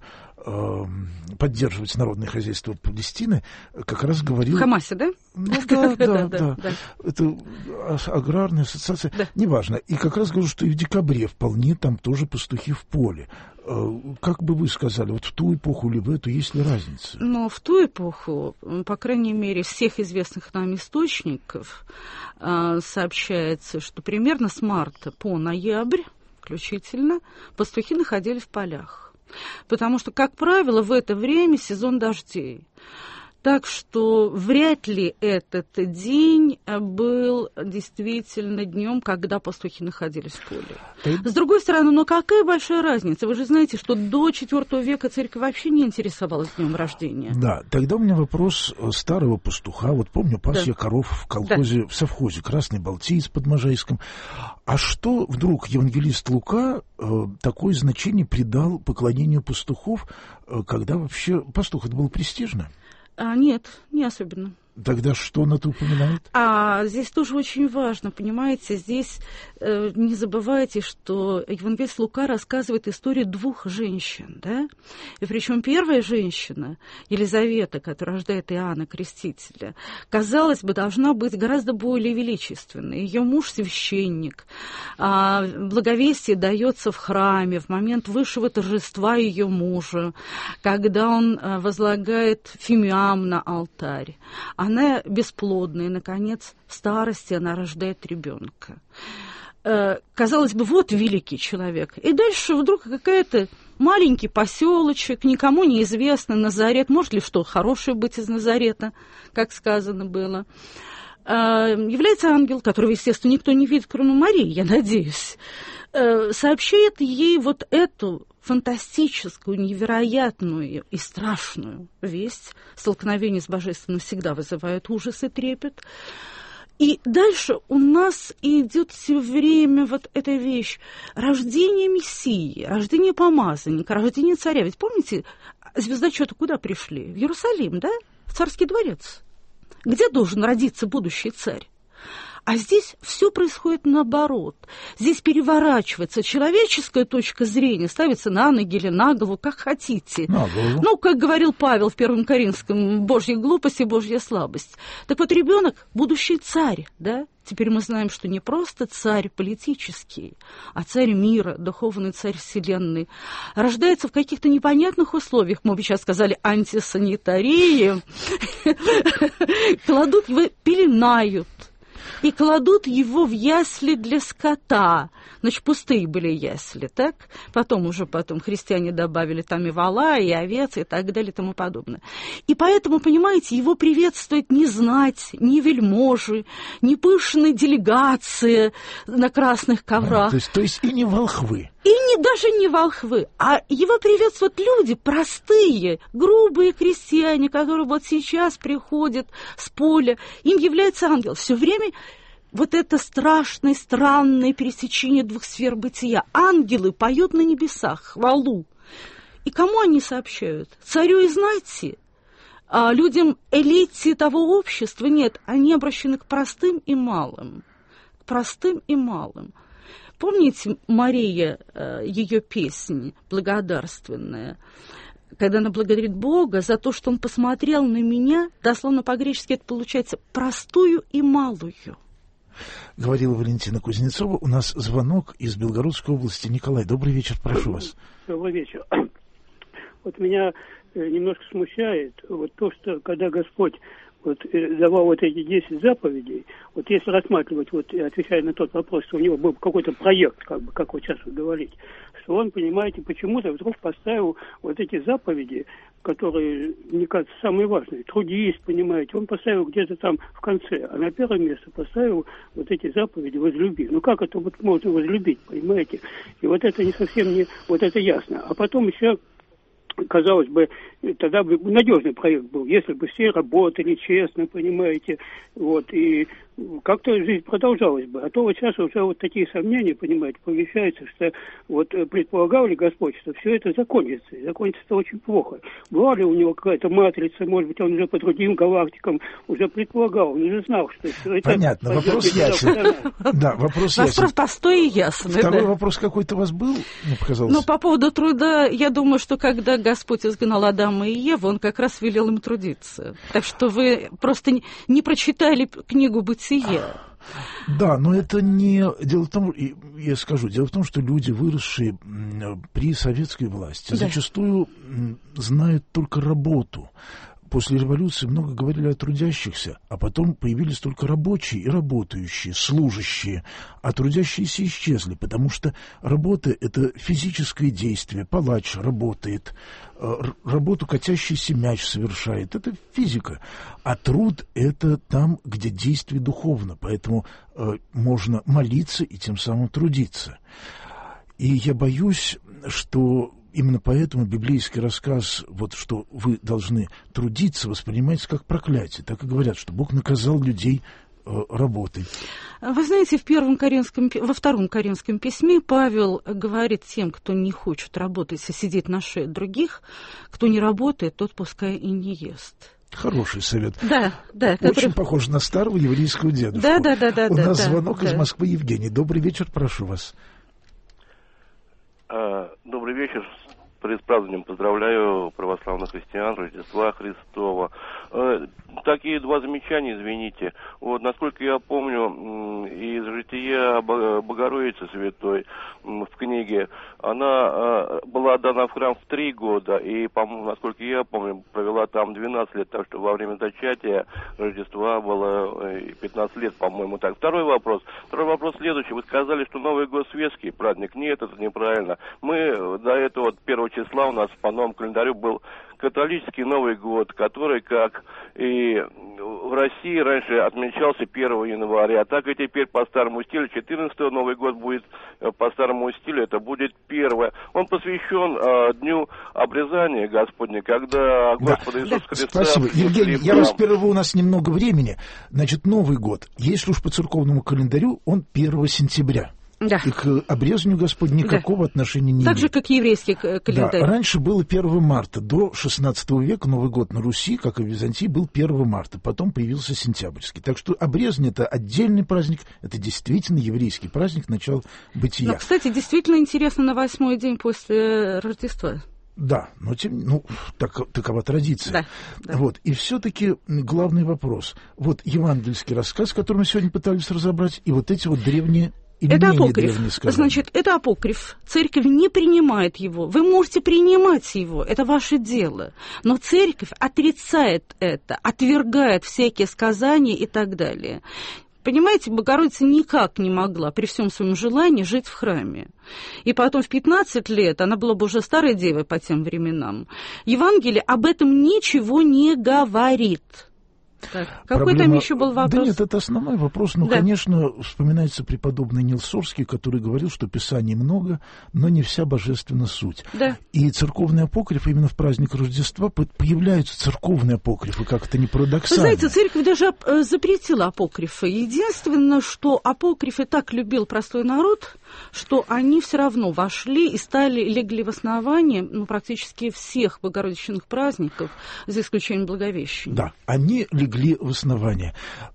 поддерживать народное хозяйство Палестины, как раз говорил... В Хамасе, да? Ну да. Это аграрная ассоциация, неважно. И как раз говорил, что и в декабре вполне там тоже пастухи в поле. Как бы вы сказали, вот в ту эпоху или в эту, есть ли разница? Ну, в ту эпоху, по крайней мере, всех известных нам источников сообщается, что примерно с марта по ноябрь включительно пастухи находились в полях. Потому что, как правило, в это время сезон дождей. Так что вряд ли этот день был действительно днем, когда пастухи находились в поле. С другой стороны, но какая большая разница? Вы же знаете, что до IV века церковь вообще не интересовалась днем рождения. Да, тогда у меня вопрос старого пастуха. Вот помню, пас я коров в колхозе, в совхозе «Красный Балтиец» под Можайском. А что вдруг евангелист Лука такое значение придал поклонению пастухов, когда вообще пастух это было престижно? Нет, не особенно. Тогда что он это упоминает? Здесь тоже очень важно, понимаете, здесь не забывайте, что евангелист Лука рассказывает историю двух женщин, да? И причем первая женщина, Елизавета, которая рождает Иоанна Крестителя, казалось бы, должна быть гораздо более величественной. Ее муж священник, благовестие дается в храме в момент высшего торжества ее мужа, когда он возлагает фимиам на алтарь. Она бесплодная, и, наконец, в старости она рождает ребенка. Казалось бы, вот великий человек. И дальше вдруг какая-то маленький поселочек, никому неизвестный Назарет. Может ли что хорошее быть из Назарета, как сказано было. Является ангел, которого, естественно, никто не видит, кроме Марии, я надеюсь. Сообщает ей вот эту фантастическую, невероятную и страшную весть. Столкновение с Божественным всегда вызывает ужас и трепет. И дальше у нас идет все время вот эта вещь рождение Мессии, рождение помазанника, рождение царя. Ведь помните, звездочеты куда пришли? В Иерусалим, да? В царский дворец. Где должен родиться будущий царь? А здесь все происходит наоборот. Здесь переворачивается человеческая точка зрения, ставится на ноги или на голову, как хотите. Ну, как говорил Павел в 1 Коринфянском, Божья глупость и Божья слабость. Так вот, ребенок будущий царь, да? Теперь мы знаем, что не просто царь политический, а царь мира, духовный царь вселенной. Рождается в каких-то непонятных условиях, мы бы сейчас сказали, антисанитарии. Кладут его, пеленают. И кладут его в ясли для скота. Значит, пустые были ясли, так? Потом христиане добавили там и вола, и овец, и так далее, и тому подобное. И поэтому, понимаете, его приветствует не знать, ни вельможи, ни пышные делегации на красных коврах. То есть и не волхвы. Даже не волхвы, а его приветствуют люди простые, грубые крестьяне, которые вот сейчас приходят с поля. Им является ангел. Все время вот это страшное, странное пересечение двух сфер бытия. Ангелы поют на небесах хвалу. И кому они сообщают? Царю и знати? А людям элите того общества? Нет, они обращены к простым и малым. К простым и малым. Помните Мария, ее песни благодарственная, когда она благодарит Бога за то, что Он посмотрел на меня, дословно по-гречески это получается простую и малую. Говорила Валентина Кузнецова. У нас звонок из Белгородской области. Николай, добрый вечер, прошу вас. Добрый вечер. Вот меня немножко смущает вот то, что когда Господь давал вот эти 10 заповедей, вот если рассматривать, отвечая на тот вопрос, что у него был какой-то проект, как вот сейчас вы говорите, что он, понимаете, почему-то вдруг поставил вот эти заповеди, которые, мне кажется, самые важные, трудись, понимаете, он поставил где-то там в конце, а на первое место поставил вот эти заповеди возлюби. Ну как это вот можно возлюбить, понимаете? И вот это не совсем не, вот это ясно. А потом еще, казалось бы, тогда бы надежный проект был, если бы все работали честно, понимаете, и как-то жизнь продолжалась бы. А то вот сейчас уже вот такие сомнения, понимаете, помещаются, что предполагал ли Господь, что все это закончится, и закончится это очень плохо. Была ли у него какая-то матрица, может быть, он уже по другим галактикам уже предполагал, он уже знал, что все это... Понятно, вопрос ясен. Да, вопрос ясен. Вопрос простой и ясный. Второй вопрос какой-то у вас был, мне показалось? Ну, по поводу труда, я думаю, что когда Господь изгнал Адама и Еву, Он как раз велел им трудиться. Так что вы просто не прочитали книгу «Бытия». Да, но это не... Дело в том, я скажу, дело в том, что люди, выросшие при советской власти, зачастую знают только работу. После революции много говорили о трудящихся, а потом появились только рабочие и работающие, служащие, а трудящиеся исчезли, потому что работа – это физическое действие, палач работает, работу катящийся мяч совершает, это физика, а труд – это там, где действие духовно, поэтому можно молиться и тем самым трудиться. И я боюсь, что... Именно поэтому библейский рассказ, что вы должны трудиться, воспринимается как проклятие. Так и говорят, что Бог наказал людей работой. Вы знаете, во втором Коринфском письме Павел говорит тем, кто не хочет работать, а сидеть на шее других, кто не работает, тот пускай и не ест. Хороший совет. Да. Очень похож на старого еврейского дедушку. Да. У нас звонок из Москвы. Евгений. Добрый вечер, прошу вас. Добрый вечер. С празднованием поздравляю православных христиан, Рождества Христова. Такие два замечания, извините. Насколько я помню, из жития Богородицы Святой в книге, она была отдана в храм в 3 года, и, по-моему, насколько я помню, провела там 12 лет, так что во время зачатия Рождества было 15 лет, по-моему, так. Второй вопрос следующий. Вы сказали, что Новый год светский праздник. Нет, это неправильно. Мы до этого 1 числа у нас по новому календарю был католический Новый год, который, как и в России, раньше отмечался 1 января, так и теперь по старому стилю 14-го Новый год будет по старому стилю, это будет 1. Он посвящен Дню обрезания Господня, когда Господа Иисуса Христа... Спасибо. Евгений, я вас прерву, у нас немного времени. Значит, Новый год, если уж по церковному календарю, он 1 сентября. Да. И к обрезанию Господня никакого отношения не имеет. Так же, как и еврейский календарь. Да, раньше было 1 марта. До XVI века Новый год на Руси, как и в Византии, был 1 марта. Потом появился сентябрьский. Так что обрезание — это отдельный праздник. Это действительно еврейский праздник, начало бытия. Но, кстати, действительно интересно на 8-й день после Рождества. Да, но такова традиция. Да, да. Вот. И все-таки главный вопрос. Вот евангельский рассказ, который мы сегодня пытались разобрать, и вот эти вот древние... Это апокриф. Значит, это апокриф. Церковь не принимает его. Вы можете принимать его, это ваше дело. Но церковь отрицает это, отвергает всякие сказания и так далее. Понимаете, Богородица никак не могла при всем своем желании жить в храме. И потом в 15 лет, она была бы уже старой девой по тем временам, Евангелие об этом ничего не говорит. Так, какой там еще был вопрос? Да нет, это основной вопрос. Ну, да. Конечно, вспоминается преподобный Нил Сорский, который говорил, что Писаний много, но не вся божественна суть. Да. И церковный апокриф именно в праздник Рождества появляются церковные апокрифы, как это не парадоксально. Вы знаете, церковь даже запретила апокрифы. Единственное, что апокрифы так любил простой народ, что они все равно вошли и легли в основание практически всех богородичных праздников, за исключением Благовещения. Да, они легли в основание.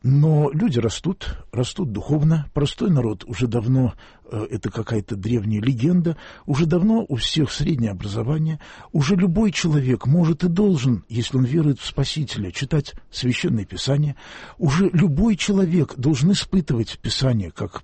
Но люди растут духовно. Простой народ уже давно, это какая-то древняя легенда, уже давно у всех среднее образование. Уже любой человек может и должен, если он верует в Спасителя, читать Священное Писание. Уже любой человек должен испытывать Писание, как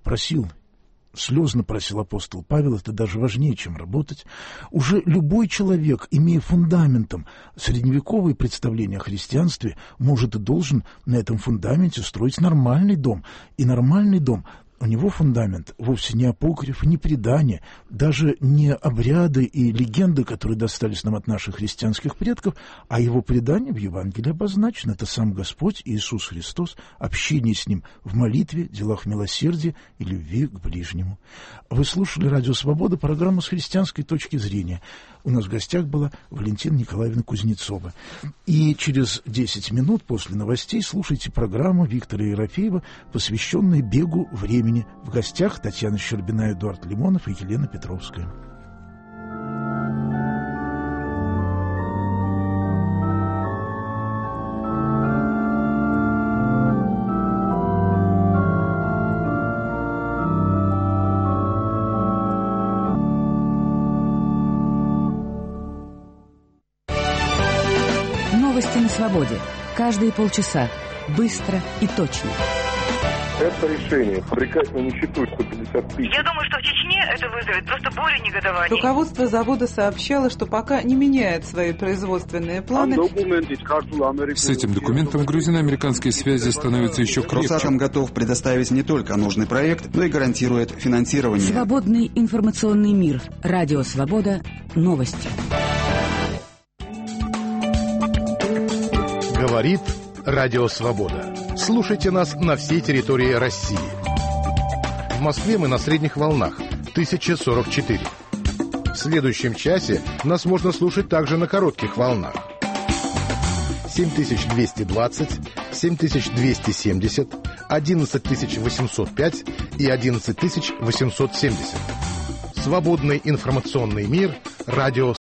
слезно просил апостол Павел, это даже важнее, чем работать. Уже любой человек, имея фундаментом средневековые представления о христианстве, может и должен на этом фундаменте строить нормальный дом. И нормальный дом, у него фундамент вовсе не апокриф, не предания, даже не обряды и легенды, которые достались нам от наших христианских предков, а его предание в Евангелии обозначено. Это сам Господь Иисус Христос, общение с Ним в молитве, делах милосердия и любви к ближнему. Вы слушали «Радио Свобода», программу с христианской точки зрения. У нас в гостях была Валентина Николаевна Кузнецова. И через 10 минут после новостей слушайте программу Виктора Ерофеева, посвященную бегу времени. В гостях Татьяна Щербина, Эдуард Лимонов и Елена Петровская. Новости на свободе. Каждые полчаса. Быстро и точно. Это решение обрекать на нищету 150 тысяч. Я думаю, что в Чечне это вызовет просто бурю негодования. Руководство завода сообщало, что пока не меняет свои производственные планы. С этим документом грузино-американские связи становятся еще крепче. Росатом готов предоставить не только нужный проект, но и гарантирует финансирование. Свободный информационный мир. Радио Свобода. Новости. Говорит Радио Свобода. Слушайте нас на всей территории России. В Москве мы на средних волнах 1044. В следующем часе нас можно слушать также на коротких волнах 7220, 7270, 11805 и 11870. Свободный информационный мир. Радио